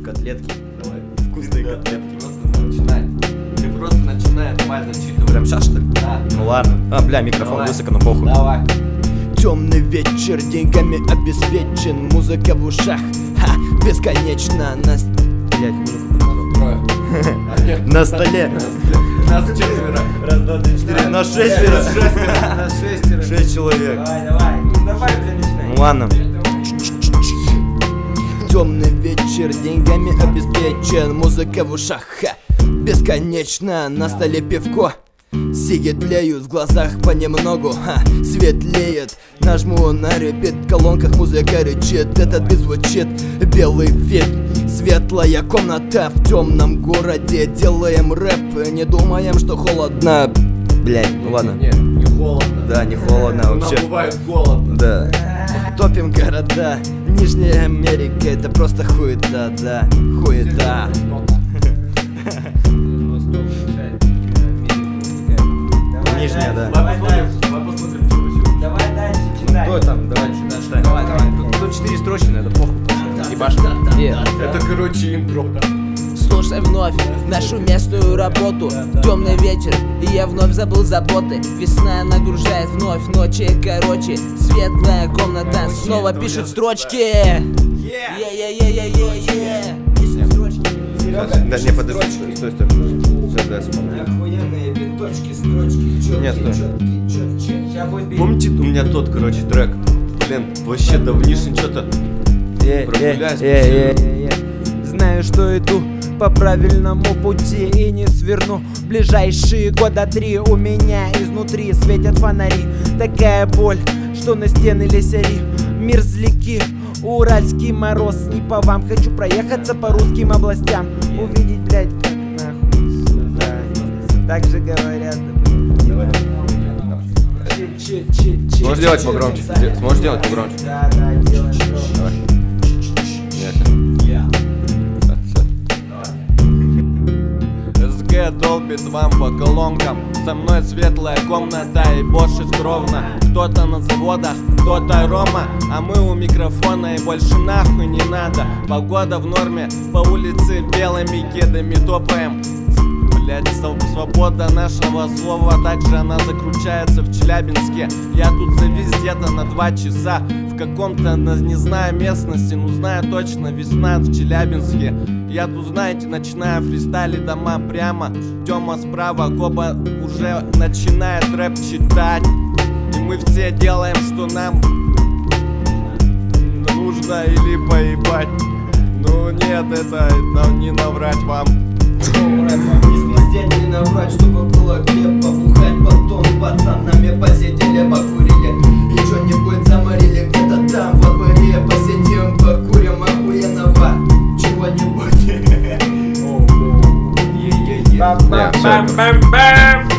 котлетки. Давай. Вкусные Да, котлетки. Просто начинай. Ты просто начинай, давай зачитывай. Прям сейчас, что ли? Да. Ну ладно. Бля, микрофон Давай. высоко, но похуй. Давай. Темный вечер, деньгами обеспечен, музыка в ушах, ха, бесконечно нас... Блять, Настрою. А нет, на столе. Нас четверо. Раз, два, три, четыре. На шестеро. Нас шестеро. 6 человек. Давай, ну давай уже начинай. Ну ладно. Темный вечер, деньгами обеспечен, музыка в ушах, ха, бесконечно, на столе пивко. Сиги тлеют, в глазах понемногу, ха, светлеет. Нажму на репит, в колонках музыка рычит. Этот бит звучит, белый фит. Светлая комната в темном городе. Делаем рэп, не думаем, что холодно. Блять, ну ладно. Нет, не холодно. Да, не холодно вообще. Нам бывает голодно. Да. Топим города, Нижняя Америка, это просто хуета, да, хуета. Нижняя, да. Давай посмотрим, что еще. Давай дальше читай. Кто там? Давай, читай. Давай. Тут 4 строчки, это похуй. Ебашь. Это, короче, интро. Слушай вновь нашу местную работу. Темный вечер, и я вновь забыл заботы. Весна нагружает вновь, ночи короче. Светлая комната снова пишет строчки. Пишет строчки. Да, не, подожди. Стой. Сейчас, дай вспомню. Охуенные биточки, строчки, Нет, стой. четкие. Сейчас будет бит. Помните, у меня тот, короче, трек? Блин, вообще давнишь что-то. Знаю, что иду по правильному пути и не сверну. Ближайшие года 3 у меня изнутри светят фонари. Такая боль, что на стены лесяри. Мерзляки, уральский мороз. Не по вам, хочу проехаться по русским областям. Увидеть, блять, как нахуй сюда. Так же говорят. Сможешь делать погромче? Сможешь делать погромче? Да, делаем. Давай. СГ долбит вам по колонкам. Со мной светлая комната и бошит ровно. Кто-то на заводах, кто-то Рома. А мы у микрофона и больше нахуй не надо. Погода в норме, по улице белыми кедами топаем. Блять, свобода нашего слова, также она заключается в Челябинске. Я тут завис где-то на 2 часа в каком-то, не знаю, местности, но знаю точно, весна в Челябинске. Я тут, знаете, начинаю фристайлить дома прямо. Тёма справа, Коба уже начинает рэп читать. И мы все делаем, что нам нужно или поебать. Ну нет, это не наврать вам. Не спиздеть, не наврать, чтобы было где побухать. Потом пацанами посидели, покурили и что-нибудь заморили где-то там во дворе. Посидим, покурим охуенного чего-нибудь. Не, всё, это- Бам-бам-бам-бам.